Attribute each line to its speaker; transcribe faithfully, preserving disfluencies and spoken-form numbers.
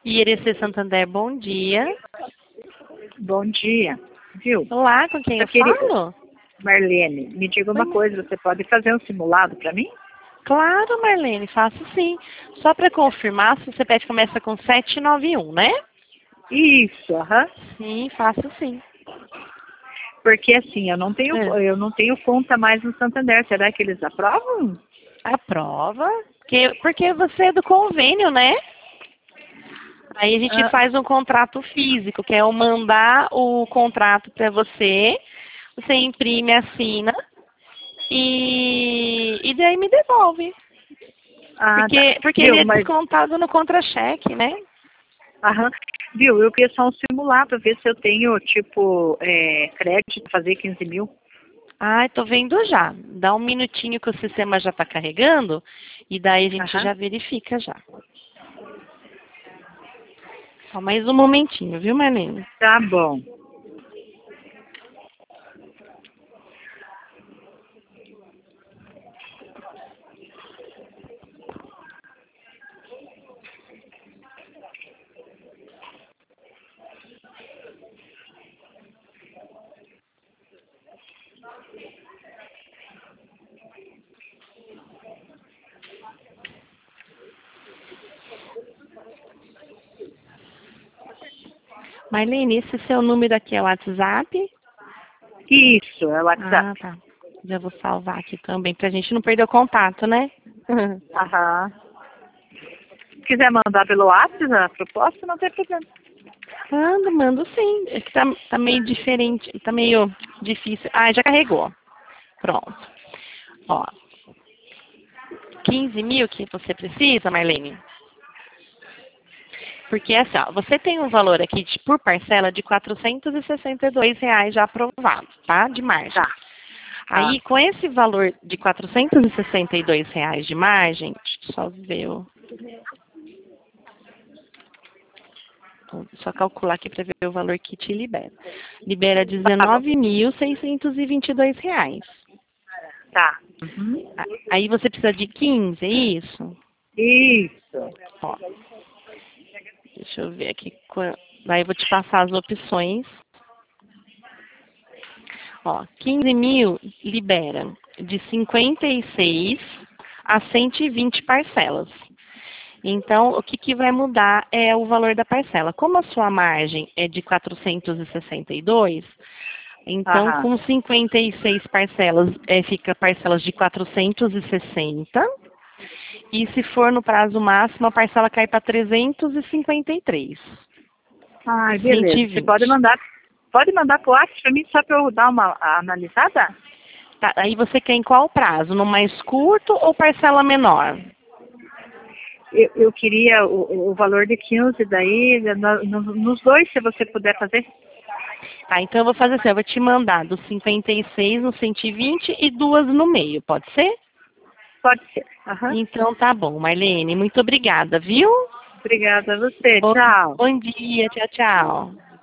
Speaker 1: I R C Santander, bom dia.
Speaker 2: Bom dia, viu?
Speaker 1: Olá, com quem eu, eu
Speaker 2: queria...
Speaker 1: falo?
Speaker 2: Marlene, me diga uma Oi, coisa, você pode fazer um simulado para mim?
Speaker 1: Claro, Marlene, faço sim. Só para confirmar, se o C P F começa com sete nove um, né?
Speaker 2: Isso, aham. Uhum.
Speaker 1: Sim, faço sim.
Speaker 2: Porque assim, eu não tenho,
Speaker 1: é.
Speaker 2: eu não tenho conta mais no Santander, será que eles aprovam?
Speaker 1: Aprova, porque, porque você é do convênio, né? Aí a gente ah. faz um contrato físico, que é eu mandar o contrato para você, você imprime, assina e, e daí me devolve.
Speaker 2: Ah,
Speaker 1: porque
Speaker 2: tá.
Speaker 1: porque
Speaker 2: Viu,
Speaker 1: ele é
Speaker 2: mas...
Speaker 1: descontado no contra-cheque, né?
Speaker 2: Aham. Viu, eu queria só um simulado para ver se eu tenho, tipo, é, crédito, fazer quinze mil.
Speaker 1: Ah, tô vendo já. Dá um minutinho que o sistema já está carregando e daí a gente Aham. já verifica já. Só mais um momentinho, viu, Marlene?
Speaker 2: Tá bom.
Speaker 1: Marlene, esse seu número aqui é o WhatsApp?
Speaker 2: Isso, é o WhatsApp.
Speaker 1: Ah, tá. Já vou salvar aqui também, pra gente não perder o contato, né?
Speaker 2: Aham. Se quiser mandar pelo WhatsApp a proposta, não tem problema.
Speaker 1: Mando, mando sim. É que tá, tá meio diferente, tá meio difícil. Ah, já carregou. Pronto. Ó. quinze mil que você precisa, Marlene? Porque assim, ó, você tem um valor aqui de, por parcela de quatrocentos e sessenta e dois reais já aprovado, tá? De margem.
Speaker 2: Tá.
Speaker 1: Aí, com esse valor de quatrocentos e sessenta e dois reais de margem, deixa eu só ver o... Só calcular aqui para ver o valor que te libera. Libera dezenove mil seiscentos e vinte e dois reais.
Speaker 2: Tá. Uhum.
Speaker 1: Aí você precisa de quinze, é isso?
Speaker 2: Isso.
Speaker 1: Ó. Deixa eu ver aqui. Daí eu vou te passar as opções. Ó, quinze mil libera de cinquenta e seis a cento e vinte parcelas. Então, o que, que vai mudar é o valor da parcela. Como a sua margem é de quatrocentos e sessenta e dois, então Aham. com cinquenta e seis parcelas, é, fica parcelas de quatrocentos e sessenta. E se for no prazo máximo, a parcela cai para trezentos e cinquenta e três.
Speaker 2: Ai, beleza. cento e vinte. Você pode mandar, pode mandar pro WhatsApp para mim só para eu dar uma analisada?
Speaker 1: Tá, aí você quer em qual prazo? No mais curto ou parcela menor?
Speaker 2: Eu, eu queria o, o valor de quinze daí, no, no, nos dois, se você puder fazer.
Speaker 1: Tá, então eu vou fazer assim, eu vou te mandar dos cinquenta e seis no cento e vinte e duas no meio, pode ser?
Speaker 2: Pode ser. Uhum.
Speaker 1: Então tá bom, Marlene, muito obrigada, viu?
Speaker 2: Obrigada a você,
Speaker 1: bom,
Speaker 2: tchau.
Speaker 1: Bom dia, tchau, tchau.